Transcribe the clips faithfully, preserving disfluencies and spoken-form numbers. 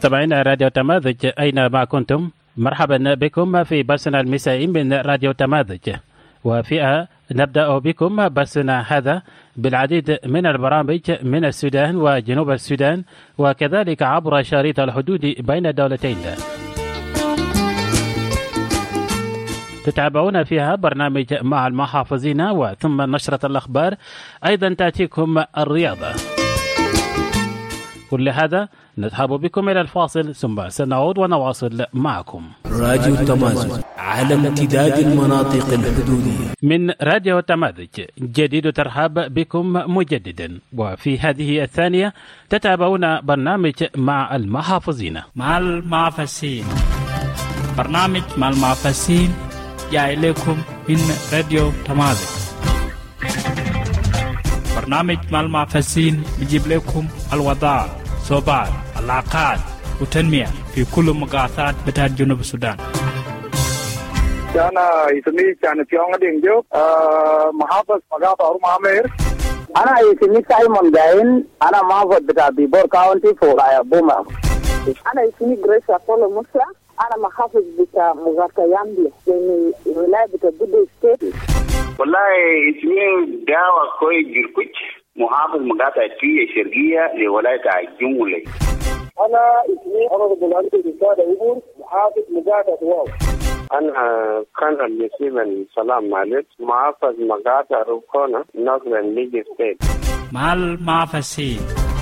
مستمعين راديو تماذج أينما كنتم، مرحبا بكم في بثنا المسائي من راديو تماذج، وفئة نبدأ بكم بثنا هذا بالعديد من البرامج من السودان وجنوب السودان، وكذلك عبر شريط الحدود بين الدولتين. تتابعون فيها برنامج مع المحافظين، وثم نشرة الأخبار، أيضا تأتيكم الرياضة. كل هذا نذهب بكم إلى الفاصل، ثم سنعود ونواصل معكم. راديو تماذج على امتداد المناطق الحدودية. من راديو تماذج جديد ترحاب بكم مجددا، وفي هذه الثانية تتابعون برنامج مع المحافظين. مع المحافظين، برنامج مع المحافظين جاي لكم من راديو تماذج. برنامج مع المحافظين بيجيب لكم الوضع، صوبات، العلاقات وتنمية في كل مقاطعات بتاعت جنوب السودان. أنا اسمي كان في يوم دينجو محافظ مقاطع أورمامير. أنا اسمي سايمون جاين، أنا محافظ بتاع بيبور كاونتي فوق بوما. أنا اسمي جريس أقول موسى، أنا محافظ بتاع مغاركة يامبي من ولاية بتاع بودي ستيت. والله اسمي داوى كوي جيركوش، محافظ مقاطع تيه شرقية لولاية الجمهورية. أنا اسمي أنا بلانتي بسادة إبور، محافظ مقاطع واو. أنا كان المسلم سلام عليك، محافظ مقاطع روكونا نورثرن ليج ستيت. مع المحافظين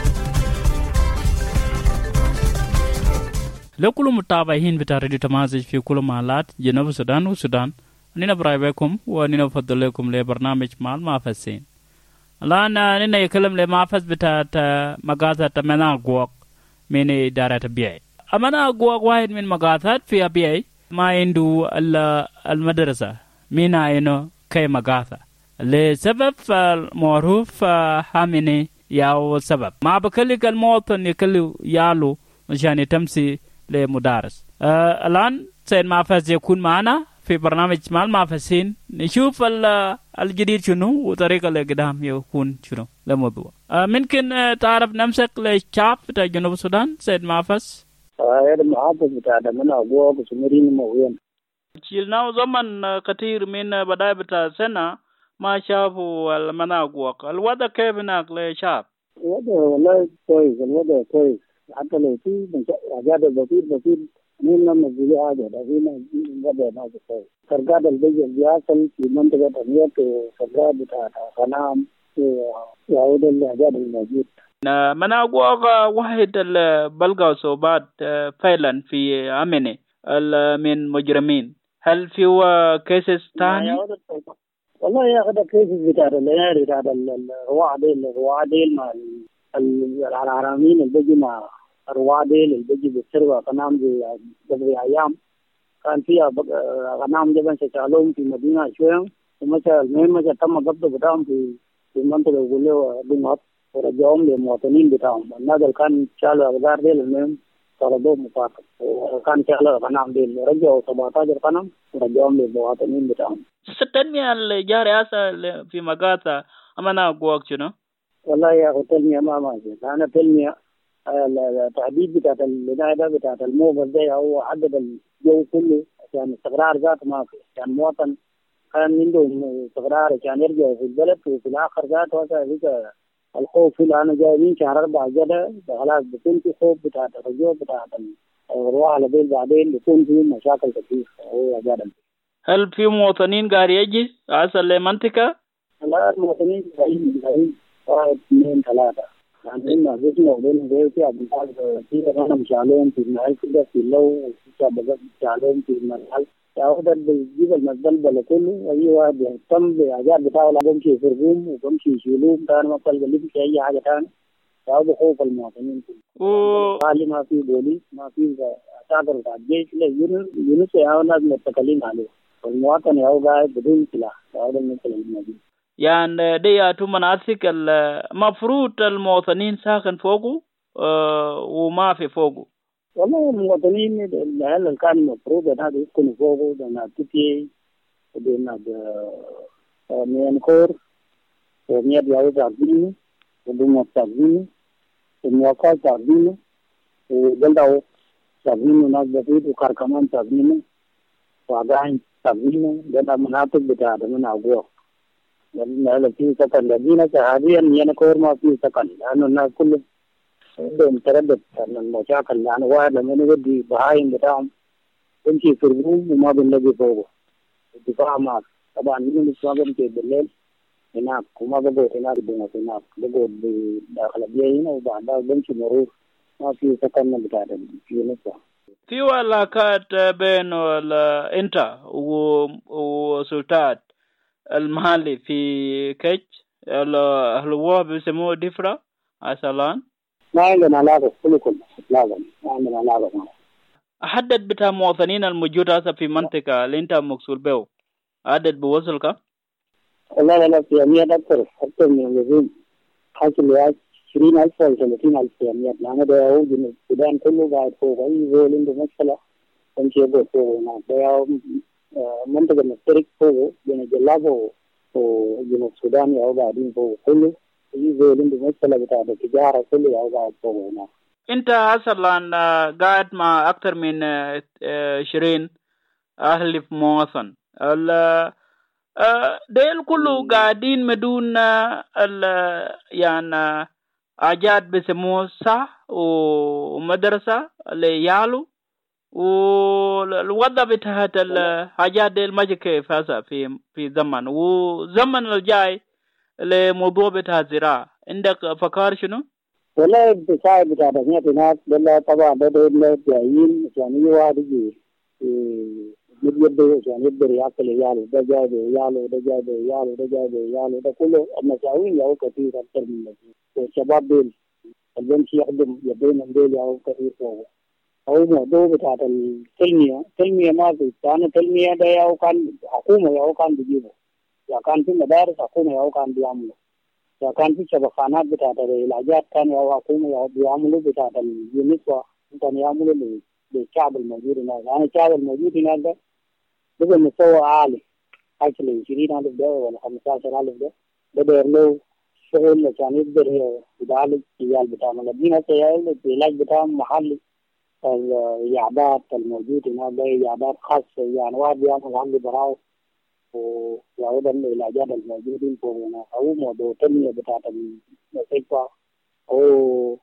لكل متابعين بتاع راديو تماذج في كل محلات جنوب السودان والسودان، نينا برايبكم ونينا بفضل لكم لبرنامج مع المحافظين. الآن نينا يكلم لمحافظ بتاع مقاطع تمنا قوق من إدارة بيئة. أمنا قوق واحد من مقاطعات في بيئة ما عنده المدرسة من عينه كي مقاطع لسبب معروف حامني ياو سبب ما بكلك المواطن يكلو يالو مشان يتمسي لمدارس. آه الآن سيد محافظ يكون معنا في برنامج مع المحافظين، نشوف الجديد شنو وطريقة لقدام يكون شنو لموضوع. آه ممكن آه تعرف نفسك للشعب بتاع جنوب السودان سيد محافظ؟ آه المحافظ بتاع دمنا أبوه بسمرين موين. شيلنا زمن كثير من بداية بتاع سنة ما شافوا المناقوق. الوضع كيف هناك للشعب؟ الوضع والله كويس، الوضع كويس، حتى لو في حاجات بسيط بسيط مين لما بيجي حاجة لكن الوضع ما كويس. سرقات البيئة بيحصل في منطقة أمير وسرقات بتاع خنام ويعود الحاجات الموجود. مناقوق واحد بلغوا صوبات فعلا في أمني من مجرمين، هل في كيسز تاني؟ والله يا أخي كيسز بتاع الليالي بتاع الرواديل الرواديل مع العرامين اللي بيجي مع الرواديل اللي بيجي بالسرقة غنام قبل أيام كان فيها غنام جبن شالوهم في مدينة شوية، ومثلا المهم مثلا تم قبض بتاعهم في في منطقة يقول له دمط ورجعهم للمواطنين بتاعهم. الناس اللي كان شالوا أغدار ديل المهم طردوهم مفاقد، وكان شالوا غنام ديل رجعوا سبعة عشر غنم ورجعهم للمواطنين بتاعهم. التنمية اللي جاري هسه في مقاطع أمنا قوق شنو؟ والله يا أخي التنمية ما ماشي، أنا تنمية التحديد بتاعت البناية بتاعت الموفر ده هو حدد الجو كله عشان استقرار ذاته ما في، عشان مواطن كان عندهم استقرار عشان يرجعوا في البلد، وفي الآخر ذاته هذا الخوف اللي أنا جايين شهر أربعة جدا خلاص بيكون في خوف بتاعت الرجوع بتاعت الروح على بيل، بعدين بيكون في مشاكل كثير. هو جدا. هل في مواطنين قاعد يجي أصل لمنطقة؟ لا المواطنين جايين جايين واحد اثنين ثلاثة، يعني إما بيسمعوا بين بيوتي أبو طالب في أنا مشالون في المحل كده في اللو وفي شاب مشالون في المحل ياخذ بيجيب المزبل كله، أي واحد يهتم بحاجات بتاعه لا بمشي يفرقوهم وبمشي يشيلوهم كان ما طلب اللي في أي حاجة ثانية، ياخذ خوف المواطنين كله. حالي ما في بوليس ما في عساكر بتاع الجيش، لا يونس يونس ياخذ ناس متكلين عليه، والمواطن ياخذ قاعد بدون سلاح ياخذ المثل الموجود. يعني دي تو مناطق المفروض المواطنين ساكن فوقه أه وما في فوقه. والله المواطنين اللي كان المفروض هذا يسكنوا فوقه ده تيجي بدنا مينكور ومية بيعود عقدينه ودوم عقدينه ومواقع عقدينه وجلده تبنينه ناس بسيط وكار كمان تبنينه وعقاين تبنينه ده مناطق بتاع ده من أقوى لأن في سكن لدينا حاليا ينكور ما في سكن لأنه الناس كله عندهم تردد أن المشاكل يعني واحد لما نودي بهايم بتاعهم بنشي في الروم وما بنلاقي فوقه الدفاع معك طبعا من ما بنشي بالليل هناك وما بقعد هناك بنا هناك بقعد بداخل البيئة هنا وبعدها بنشي مرور ما في سكن بتاع في نفسه. في علاقات بين انت وسلطات المحلي في كيتش هل هو بيسموه دفرة أصلا؟ ما عندنا علاقة كل كل لازم ما عندنا علاقة معه. عدد بتاع المواطنين الموجود هسه في منطقة اللي انت مقصود به عدد بوصل كم؟ لا لا لا في مية أكثر أكثر من الذين حاصل لها عشرين ألف أو ثلاثين ألف في مية لأن ده هو جنوب السودان كله قاعد فوق أي زول عنده مشكلة تمشي يقعد فوق هناك ده منطقة مشترك فوق بين جلابه وجنوب السودان يا قاعدين فوق كله أي زول عنده مشكلة بتاع التجارة كله يا قاعد فوق هناك. انت اصلا قاعد مع اكثر من عشرين اهل في مواطن ديل كله قاعدين مدون يعني حاجات بسموه صح ومدرسة ليالو والوضع بتاعت الحاجات ديل ما كيف هسه في في زمن وزمن الجاي لموضوع بتاع الزراعة عندك فكار شنو؟ والله بتاع بتاع هناك هناك والله طبعا ده ده جايين عشان يواحد يجي يبدأ عشان يقدر يأكل عياله ده جاي بعياله ده جاي بعياله ده جاي بعياله ده كله المساوين ياو كثير أكثر من الناس والشباب ديل البنش يخدم يبين ديل ياو كثير فوق أو موضوع بتاع التلمية التلمية ما في كان التلمية ده ياو كان حكومة ياو كان بيجيبه يا كان في مدارس حكومة ياو كان بيعمله يا كان في شبكات بتاعت العلاجات كان يا حكومة يا بيعملوا بتاعت اليونيسوا كان يعملوا للشعب الموجود هناك يعني الشعب الموجود هناك ده بقى مستوى عالي حوالي عشرين ألف ده ولا خمسة ألف ده ده داير له شغل عشان يقدر يعالج العيال بتاعهم الذين سيعالج العلاج بتاعهم محلي العيادات الموجود هناك ده عيادات خاصة يعني واحد بيعمل عنده براءة ويعود العلاجات الموجودين فوق هنا أو موضوع تنمية بتاعت المستشفى أو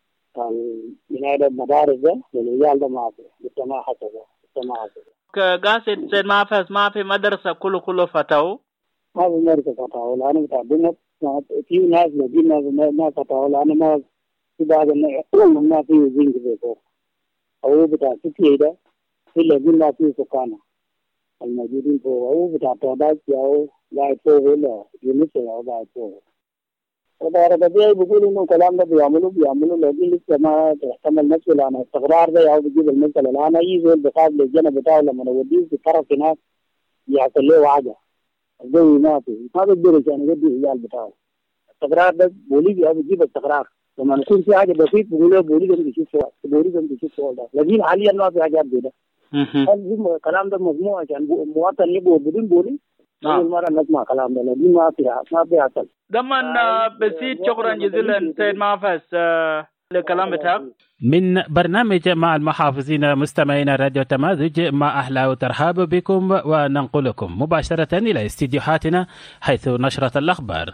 بناء المدارس ده للعيال ده ما في بالسماح حسبه بالسماح حسبه. كقاصد زي ما في ما في مدرسة كله كله فتاو. ما في مدرسة فتاو لأنه بتاع بنت في ناس لكن ناس ما فتاو لأنه ما في بعض الناس ما في زين كذا فوق أو بتاع ستي ده في لكن ما في سكانه. الموجودين فوق أو بتاع تعداد أو قاعد فوق ولا يونسة أو قاعد فوق. وده ربنا بيقول إنه كلام ده بيعملوا بيعملوا لكن لسه ما تحتمل نفسه لأن استقرار ده أو بيجيب المسألة لأن أي زول بخاف للجنة بتاعه لما نوديه في طرف هناك يحصل له حاجة. الجو ما في ما بيقدر عشان يودي العيال بتاعه. استقرار ده بوليفيا بيجيب استقرار لما نكون في حاجة بسيط بيقولوا بوليفيا بيشوف فوق بوليفيا بيشوف فوق ده لكن حاليا ما في حاجات كده. الكلام ده مجموعة عشان مواطن يبغى بدون بولي أول مرة نسمع كلام ده لكن ما في ما في حصل. دمن بسيط شكرا جزيلا سيد معفس لكلام بتاعك. من برنامج مع المحافظين مستمعين راديو تمازج مع أهلا وترحاب بكم وننقلكم مباشرة إلى استديوهاتنا حيث نشرة الأخبار.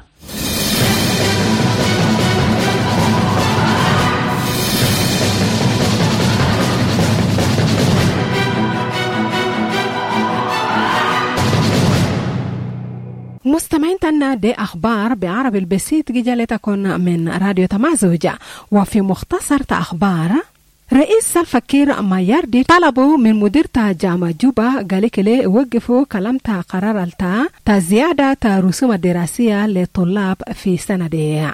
مستمعين تنا دي أخبار بعربي البسيط جلتكن من راديو تمازج. وفي مختصر أخبار رئيس سلفا كير ماياردي طلبوا من مدير جامعة جوبا قالك لي وقفوا كلامتا قرار التا تا زيادة تا رسوم الدراسية للطلاب في سنة دي.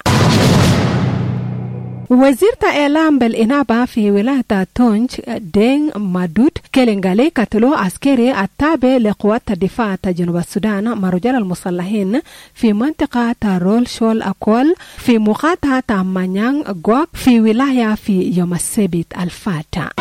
وزير إعلام بالإنابة في ولاية تونج دين مادود كيلنغالي قتلوا عسكري التابع لقوات الدفاع جنوب السودان مع رجال المسلحين في منطقة رول شول أكول في مقاطعة مانيان غوك في ولاية في يوم السبت الفات.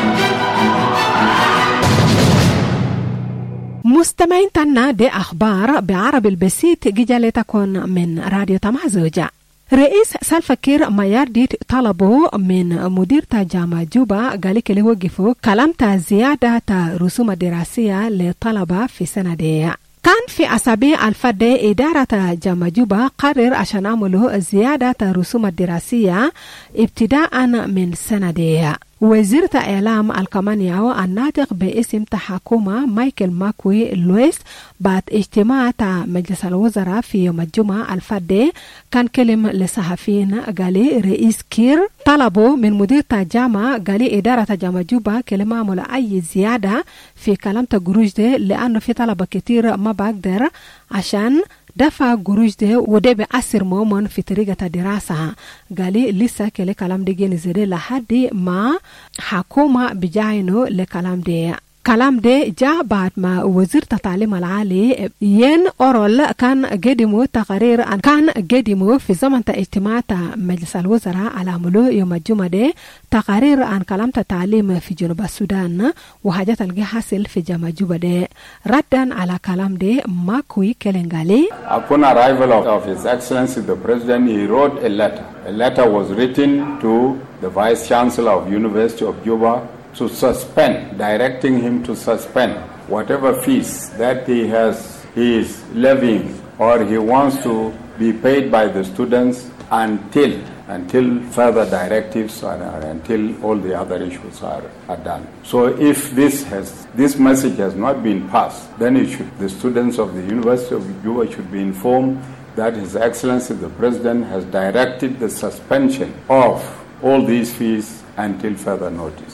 مستمعين تنا دي أخبار بعربي البسيط جالتكن من راديو تمازج. رئيس سالفاكير مايارديت طلبوا من مدير جامعة جوبا قال اللي وقفوا كلام زيادة رسوم دراسية للطلبة في سنة دي. كان في أسابيع الفدى إدارة جامعة جوبا قرر عشان عملوا زيادة رسوم الدراسية ابتداء من سنة دي. وزير إعلام الكمانياو الناطق باسم حكومة مايكل ماكوي لويس بعد اجتماع مجلس الوزراء في يوم الجمعة الفدى كان كلم للصحفيين قال رئيس كير طلبوا من مدير الجامعة قال إدارة جامعة جوبا كلمة عمل أي زيادة في كلام تجروج ده لأنه في طلبة كتير ما بقدر عشان دفع قروش ده وده بأثر مومن في طريقة دراسة. قالي لسه كل كلام ده جيني زي لحد ما حكومة بجاينو لكلام ده. كلام ده جاء بعد ما وزير التعليم العالي ين أورول كان قدموا تقرير عن كان قدموا في زمن اجتماع مجلس الوزراء على عملو يوم الجمعة ده تقرير عن كلام التعليم في جنوب السودان وحاجات الجي حاصل في جامعة جوبا ده. ردا على كلام ده ماكوي كلنغالي. Upon arrival of, of His Excellency the President, he wrote a letter. A letter was written to the Vice Chancellor of University of Juba to suspend, directing him to suspend whatever fees that he has, he is levying or he wants to be paid by the students until until further directives are, are until all the other issues are, are done. So if this has this message has not been passed, then it should the students of the University of Juba should be informed that His Excellency the President has directed the suspension of all these fees until further notice.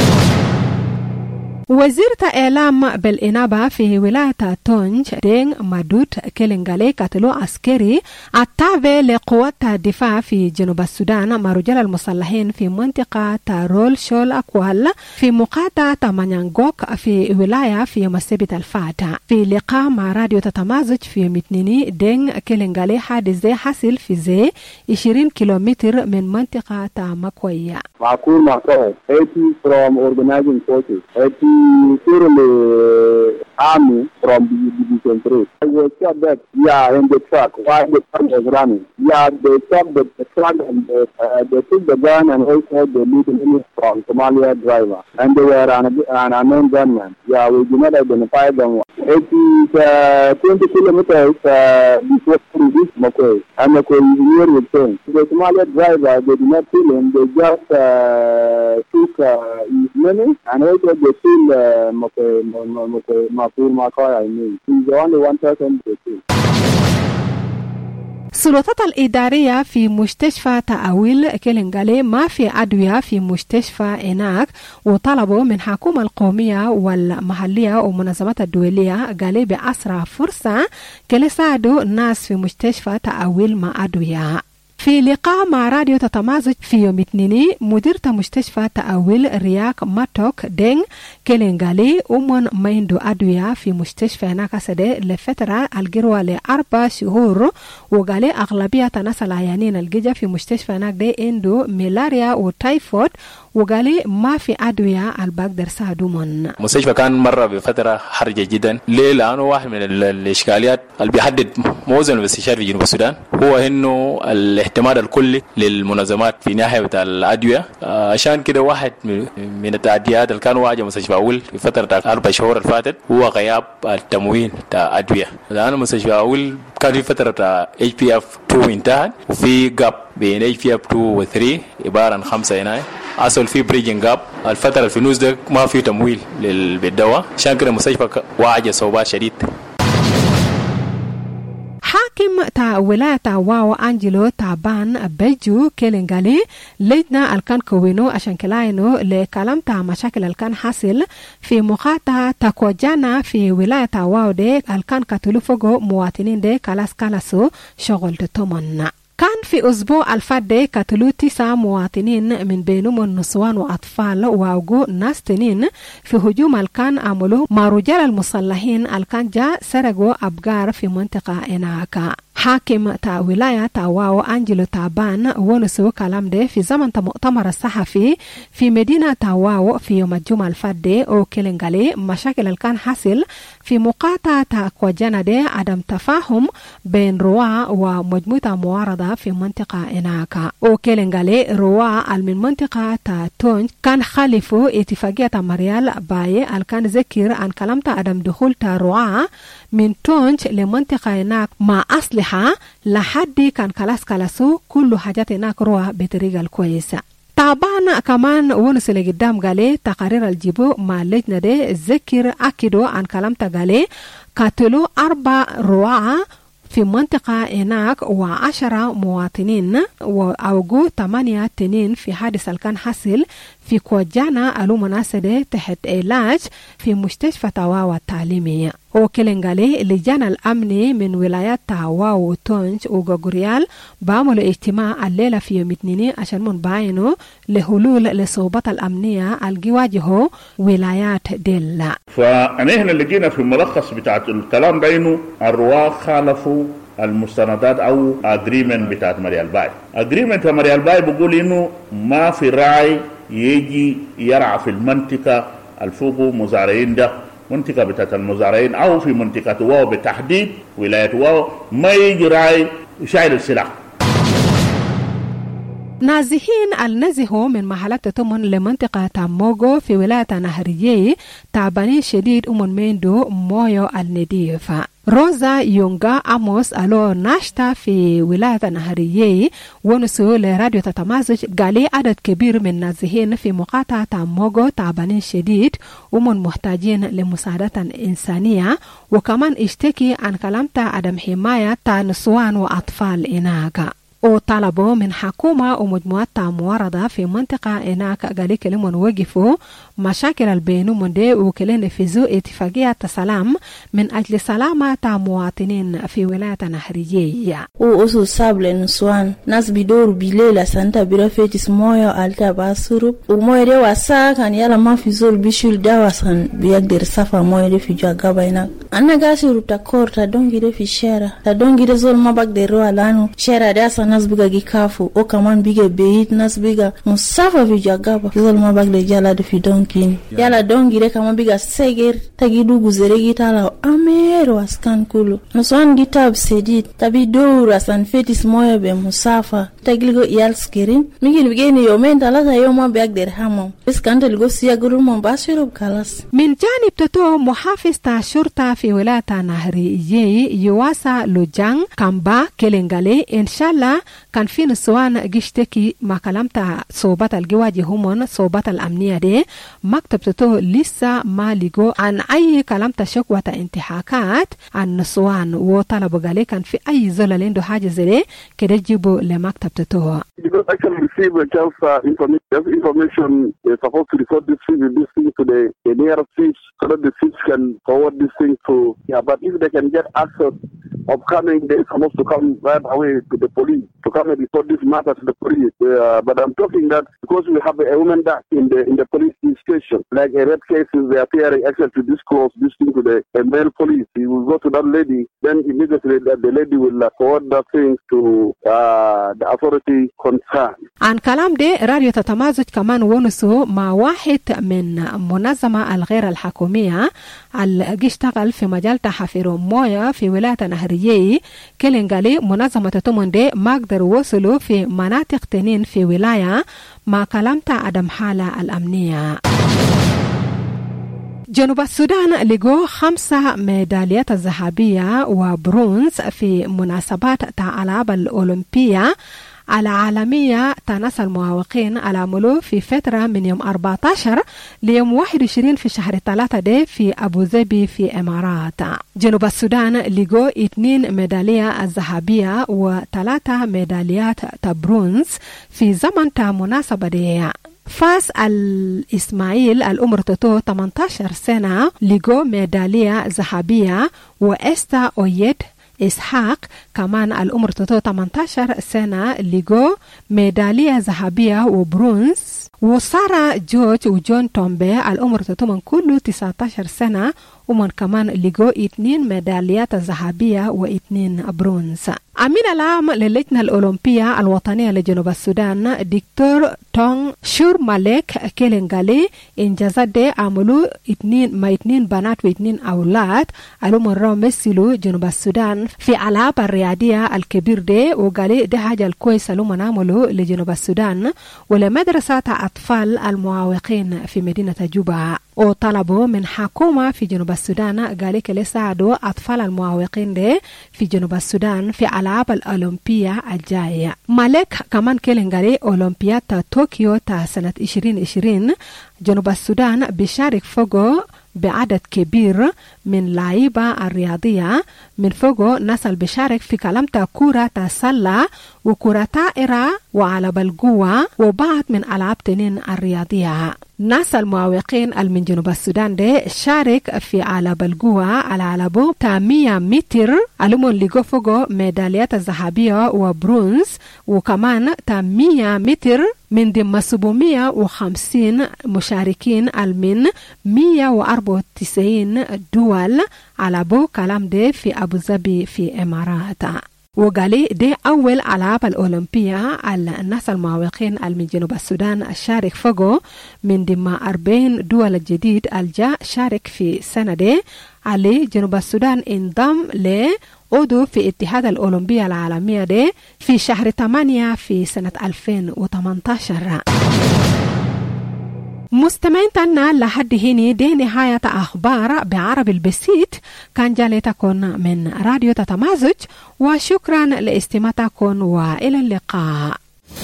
وزيرة إعلام بالإنابة في ولاية تونج دين مادوت كيلنغالي قتلو عسكري التابع لقوات الدفاع في جنوب السودان مع رجال المسلحين في منطقة تارول شول أكوال في مقاطعة مانيانغوك في ولاية في يوم السبت الفاتح. في لقاء مع راديو تتمازج في يوم اثنين دين كيلنغالي حادث زي حصل في زي عشرين كيلومتر من منطقة مكوية. معقول معقول eighty from organizing forces, eighty purely army from the division three. I was shot that, yeah, in the truck while the truck was running. Yeah, they stopped the, the truck and they, uh, they took the gun and also the leading from Somalia driver. And they were an, an unknown gunman. Yeah, we did not identify them. It is uh, twenty kilometers uh, before this Mokwe. And Mokwe is near with him. The Somalia driver, they did not kill him. They just uh, took uh, his money and also they killed uh, Mokwe, Mokwe, Mafur Makoy, I mean. He's the only one person they killed. السلطات الإدارية في مستشفى تأويل كيلنغالي ما في أدوية في مستشفى هناك وطلبوا من حكومة القومية والمحلية ومنظمات الدولية قالوا بأسرع فرصة كي يساعدوا الناس في مستشفى تأويل مع أدوية. في لقاء مع راديو تتمازج في يوم اثنين مديرة مستشفى تأويل رياك ماتوك دين كيلنغالي ومن ميندو أدوية في مستشفى هناك سدي لفترة الجروة لأربع شهور وقالي أغلبية الناس العيانين الجيجة في مستشفى هناك دي اندو ميلاريا وتايفود وقالي ما في أدوية البقدر ساعدومن. مستشفى كان مرة بفترة حرجة جدا ليه؟ لأنه واحد من الإشكاليات اللي بيحدد موزن الاستشاري في جنوب السودان هو إنه الاعتماد الكلي للمنظمات في ناحية بتاع الأدوية. عشان كده واحد من التعديات اللي كانوا واجه مستشفى أول في فترة أربع شهور الفاتت هو غياب التموين بتاع أدوية. لأنه مستشفى أول كان في فترة إتش بي إف اثنين انتهت وفي جاب بين إتش بي إف اثنين و ثلاثة عبارة عن خمسة هنا. أصل في بريجنج جاب الفترة في النص ده ما في تمويل للدواء عشان كده المستشفى واجه صعوبات شديد. حاكم تا ولاية واو أنجلو تابان بيجو كيلنغالي لجنة الكان كوينو عشان كلاينو لكلام تا مشاكل الكان حاصل في مقاطعة تاكوجانا في ولاية واو دي الكان كتلو فوقو مواطنين دي كالاس كالاسو شغل تطمن. كان في أسبوع الفات قتلوا تسعة مواطنين من بينهم النسوان وأطفال وأوجو ناس تنين في هجوم الكان عملوا مع رجال المسلحين الكان جاء سرقوا أبقار في منطقة هناك. حاكم تا ولاية تاواو أنجلو تابان ونسو كلام ده في زمن مؤتمر الصحفي في مدينة تاواو في يوم الجمعة الفادي أو كيلنغالي مشاكل اللي كان حاصل في مقاطعة كوجانا ده عدم تفاهم بين روا ومجموعة معارضة في منطقة إناكا أو كيلنغالي روا من منطقة تونج كان خالفوا اتفاقية مريال باي اللي كان ذكر عن كلام عدم دخول روا من تونج لمنطقة إناك مع أسلحة لحد كان كلاس كلاسو كل حاجات إناك روا بطريقة الكويسة. طبعا كمان ونسل قدام قالي تقارير الجيبو مع اللجنة دي ذكر أكدوا عن كلام تقالي قتلوا أربع رواعة في منطقة هناك وعشرة مواطنين وأوجو ثمانية تنين في حادث كان حصل في كوجانا ألو مناسدة تحت علاج في مستشفى تاواو التعليمية. وكيلنغالي لجان الأمني من ولايات تاواو وتونج وغوريال بعملوا اجتماع الليلة في يوم اثنين عشان منبعينوا لحلول لصعوبات الأمنية الجواجهه ولايات ديلا. فنحن لقينا في الملخص بتاعت الكلام بينه الرواة خالفوا المستندات او اجريمنت بتاعت مريال باي. اجريمنت مريال باي بيقول انه ما في راعي يجي يرعى في المنطقه الفوق مزارعين ده منطقه بتاعت المزارعين او في منطقه واو بالتحديد ولايه واو ما يجي راعي شايل السلاح. نازحين النزهوا من محلات تمن لمنطقة تاموغو في ولاية نهرية تعبانين شديد أمون ميندو مويو النديف. روزا يونغا أموس ألو ناشتا في ولاية نهرية ونسو لراديو تتمازج قالي عدد كبير من نازحين في مقاطعة تاموغو تعبانين شديد أمون محتاجين لمساعدة إنسانية وكمان اشتكي عن كلامتا عدم حماية نسوان وأطفال إناكا. وطلبوا من حكومة ومجموعات معارضة في منطقة هناك قالي كلمون وقفوا مشاكل البينو من دي وكلين نفذوا اتفاقية سلام من أجل سلامة مواطنين في ولاية نهرية. وأسو سابل نسوان ناس بدور بليلة سانتا برافيتس مويو ألتا باسوروب ومويو دي واسا كان يالا ما في زول بيشول داواسان بيقدر سافا مويو دي في جاقابا هناك. أنا قاسي روبتا كور تدونجي دي في شارع تدونجي دي زول ما بقدر روا لانو شارع داسا nas biga gikafu o kaman biga beit nas biga musafa fi jagaba zol ma bagle jala de fi donkin yala dongi re kaman biga seger tagidu guzere gitala amero askan kulu noswan gitab sedit tabi dora san fetis moya be musafa tagilgo yal skerin migil bigeni yomen talata yoma biagder hamam iskandel go siya gurumon basirub kalas. من جانب تتو محافظ تا شرطة في ولاية نهرية يواسا لوجان كامبا كيلنغالي إن شاء الله كان في نسوان جشتكي ما كلامتا صوبات الجواجي همون صوبات الأمنية دي مكتب تتو لسه ما لقو عن أي كلامتا شكوى انتحاكات عن نسوان وطلبوا قالي كان في أي زولة لندو حاجة زي كده جيبوا لمكتب تتو. Because I can receive a just uh, information, information they're supposed to report this thing, this thing to the, the nearest chiefs so that the chiefs can forward this thing to, yeah, but if they can get access of coming, they're supposed to come right away to the police, to come and report this matter to the police. Uh, but I'm talking that because we have a woman that in the in the police station, like a red cases, they appear actually to disclose this thing to the male police. He will go to that lady, then immediately that the lady will uh, forward that thing to uh, the authority concerned. عن كلام ده راديو تتمازج كمان ونسو مع واحد من منظمة الغير الحكومية اللي اشتغل في مجال تحفير موية في ولاية نهرية كيلنغالي منظمة تتمون ده ما قدروا وصلوا في مناطق تنين في ولاية مع كلامتا عدم حالة الأمنية. جنوب السودان لقوا خمسة ميداليات ذهبية وبرونز في مناسبات الألعاب الأولمبية العالمية تناس المعوقين على ملو في فترة من يوم أربعة عشر ليوم واحد وعشرين في شهر ثلاثة دي في أبو ظبي في إمارات. جنوب السودان لقوا اثنين ميدالية الذهبية وثلاثة ميداليات برونز في زمن تا مناسبة دي. فاس الإسماعيل الأمر تتو ثمانية عشر سنة لقوا ميدالية ذهبية وإستا أويد إسحاق كمان الأمر تتو ثمانية عشر سنة لقوا ميدالية ذهبية وبرونز. وسارة جورج وجون تومبي الأمر تتو من كله تسعة عشر سنة ومن كمان لقوا اثنين ميداليات ذهبية واثنين برونز. أمين العام للجنة الأولمبية الوطنية لجنوب السودان دكتور تونغ شور مالك كيلنغالي إنجازات دي عملوا اثنين ما اثنين بنات واثنين أولاد على مرة مثلوا جنوب السودان في ألعاب الرياضية الكبير دي، وقالي دي حاجة الكويسة لما نعملوا لجنوب السودان ولمدرسة أطفال المعوقين في مدينة جوبا. وطلبوا من حكومة في جنوب السودان قالي كلي ساعدوا أطفال المعوقين دي في جنوب السودان في ألعاب الأولمبية الجاية. مالك كمان كيلنغالي أولمبياد طوكيو تا سنة عشرين عشرين جنوب السودان بيشارك فوقه بعدد كبير من لاعيبة الرياضية، من فوقه ناس اللي بيشارك في كلامتا كورة سلة وكرة طائرة وعلى بالقوة وبعض من ألعاب تنين الرياضية. ناس المعوقين من جنوب السودان دي شارك في على بالقوة على علبو تا مية متر علمون لقوا فوقه ميداليات الذهبية وبرونز، وكمان تا مية متر من ضمن سبعمية وخمسين مشاركين من مية وأربعة وتسعين دول على بو كلام دي في أبو ظبي في إمارات. وقالي دي أول ألعاب الأولمبية الناس المعوقين من جنوب السودان شارك فوقه من ضمن أربعين دول الجديد الجاء شارك في سنة دي. علي جنوب السودان انضم ل عضو في اتحاد الأولمبية العالمية دي في شهر ثمانية في سنة ألفين وثمانية عشر. مستمعين تنا لحد هنا دي نهاية أخبار بعربي البسيط، كان جالتكم من راديو تتمازج، وشكرا لاستماعتكم وإلى اللقاء.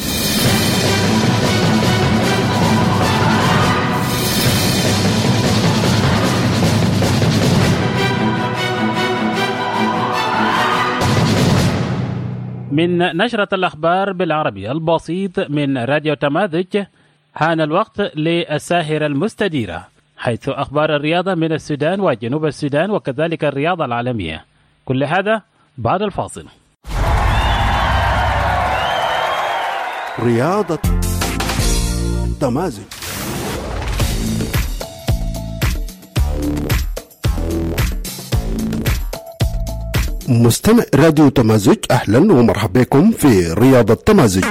من نشرة الأخبار بالعربي البسيط من راديو تمازج، حان الوقت للساهرة المستديرة، حيث أخبار الرياضة من السودان وجنوب السودان وكذلك الرياضة العالمية. كل هذا بعد الفاصل. رياضة تمازج. مستمع راديو تمازج، أهلا ومرحبا بكم في رياضة تمازج.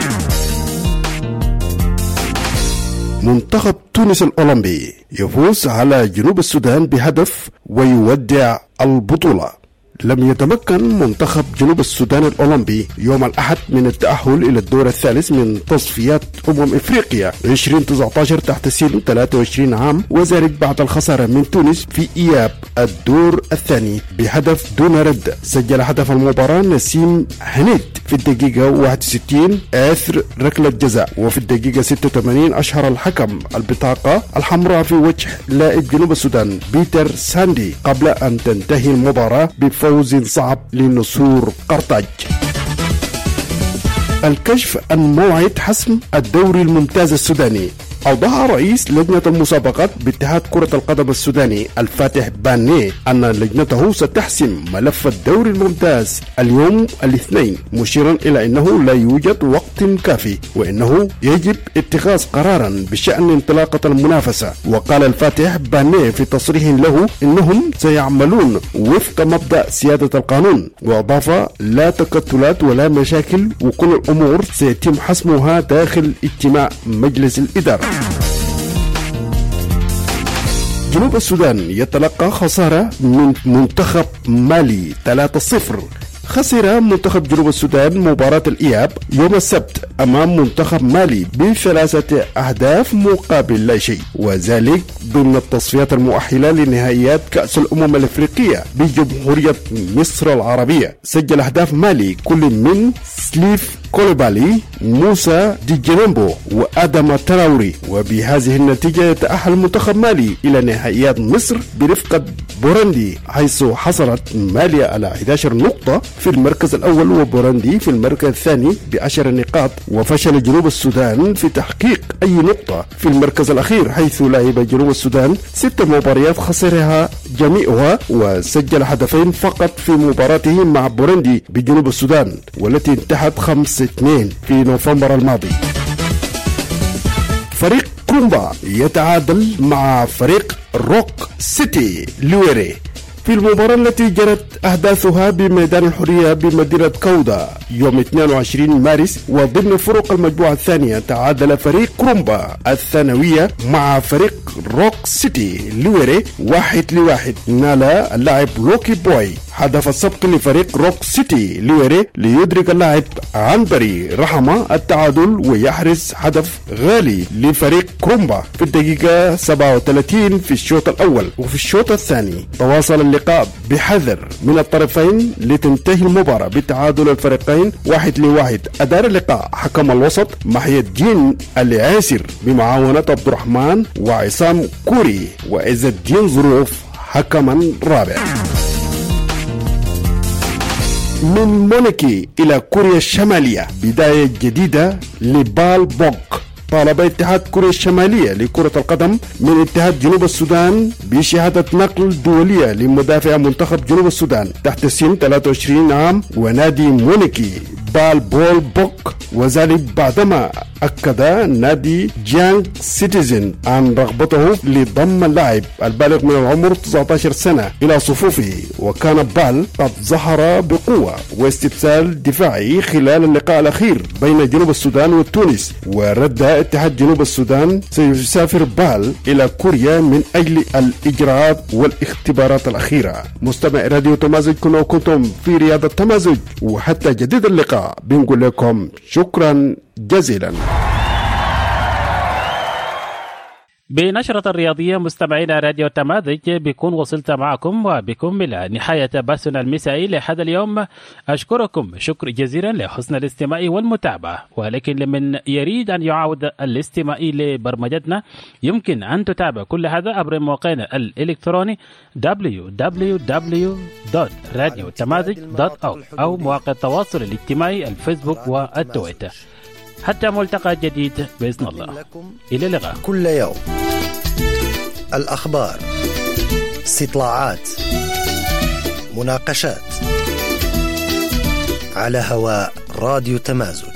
منتخب تونس الأولمبي يفوز على جنوب السودان بهدف ويودع البطولة. لم يتمكن منتخب جنوب السودان الأولمبي يوم الأحد من التأهل إلى الدور الثالث من تصفيات أمم إفريقيا عشرين تسعة عشر تحت سن ثلاثة وعشرين عام، وذلك بعد الخسارة من تونس في إياب الدور الثاني بهدف دون رد. سجل هدف المباراة نسيم هنيد في الدقيقة واحد وستين آثر ركلة جزاء، وفي الدقيقة ستة وثمانين أشهر الحكم البطاقة الحمراء في وجه لاعب جنوب السودان بيتر ساندي قبل أن تنتهي المباراة بفوز صعب لنسور قرطاج. الكشف عن موعد حسم الدوري الممتاز السوداني. أوضح رئيس لجنة المسابقات باتحاد كرة القدم السوداني الفاتح باني أن لجنته ستحسم ملف الدوري الممتاز اليوم الاثنين، مشيرا إلى أنه لا يوجد وقت كافي وأنه يجب اتخاذ قرارا بشأن انطلاقة المنافسة. وقال الفاتح باني في تصريح له إنهم سيعملون وفق مبدأ سيادة القانون، وأضاف لا تكتلات ولا مشاكل وكل الأمور سيتم حسمها داخل اجتماع مجلس الإدارة. جنوب السودان يتلقى خسارة من منتخب مالي ثلاثة صفر. خسر منتخب جنوب السودان مباراة الإياب يوم السبت أمام منتخب مالي بثلاثة أهداف مقابل لا شيء، وذلك ضمن التصفيات المؤهلة لنهائيات كأس الأمم الأفريقية بجمهورية مصر العربية. سجل أهداف مالي كل من سليف كوليبالي، موسى دي جنمبو، وآدم تراوري، وبهذه النتيجة يتأهل منتخب مالي إلى نهائيات مصر برفقة بوروندي، حيث حصلت مالي على أحد عشر نقطة في المركز الأول وبوروندي في المركز الثاني بعشر نقاط. وفشل جنوب السودان في تحقيق أي نقطة في المركز الأخير، حيث لعب جنوب السودان ست مباريات خسرها جميعها وسجل هدفين فقط في مباراته مع بوروندي بجنوب السودان، والتي انتهت خمسة اثنين في نوفمبر الماضي. فريق كرومبا يتعادل مع فريق روك سيتي لويري. في المباراة التي جرت أحداثها بميدان الحرية بمدينة كودا يوم اثنين وعشرين مارس وضمن فرق المجموعة الثانية، تعادل فريق كرومبا الثانوية مع فريق روك سيتي لويري واحد لواحد. نال اللاعب لوكي بوي هدف السبق لفريق روك سيتي لويري ليدرك اللاعب عنبري رحمة التعادل ويحرز هدف غالي لفريق كرومبا في الدقيقة سبعة وثلاثين في الشوط الأول. وفي الشوط الثاني تواصل اللقاء بحذر من الطرفين لتنتهي المباراة بتعادل الفريقين واحد لواحد. أدار اللقاء حكم الوسط محي الدين العاسر بمعاونة عبد الرحمن وعصام كوري وعز الدين ظروف حكما رابع. من مونيكي إلى كوريا الشمالية، بداية جديدة لبال بوك. طالب اتحاد كوريا الشمالية لكرة القدم من اتحاد جنوب السودان بشهادة نقل دولية لمدافع منتخب جنوب السودان تحت سن ثلاثة وعشرين عام ونادي مونيكي بال بول بوك، وذلك بعدما أكد نادي جانج سيتيزن عن رغبته لضم اللاعب البالغ من العمر تسعة عشر سنة إلى صفوفه. وكان بال قد ظهر بقوة واستبسال دفاعي خلال اللقاء الأخير بين جنوب السودان وتونس، ورد اتحاد جنوب السودان سيسافر بال إلى كوريا من أجل الإجراءات والاختبارات الأخيرة. مستمع راديو تمازج، كنا كنتم في رياضة تمازج، وحتى جديد اللقاء بنقول لكم شكرا جزيلا. بنشرة الرياضية مستمعينا راديو تماذج، بكون وصلت معكم وبكم إلى نهاية بثنا المسائي لهذا اليوم. أشكركم شكر جزيلا لحسن الاستماع والمتابعة، ولكن لمن يريد أن يعاود الاستماع لبرمجتنا يمكن أن تتابع كل هذا عبر موقعنا الإلكتروني دبليو دبليو دبليو دوت راديو تماذج دوت أو أو مواقع التواصل الاجتماعي الفيسبوك والتويتر. حتى ملتقى جديد بإذن الله، إلى اللقاء. كل يوم الأخبار، استطلاعات، مناقشات على هواء راديو تمازج.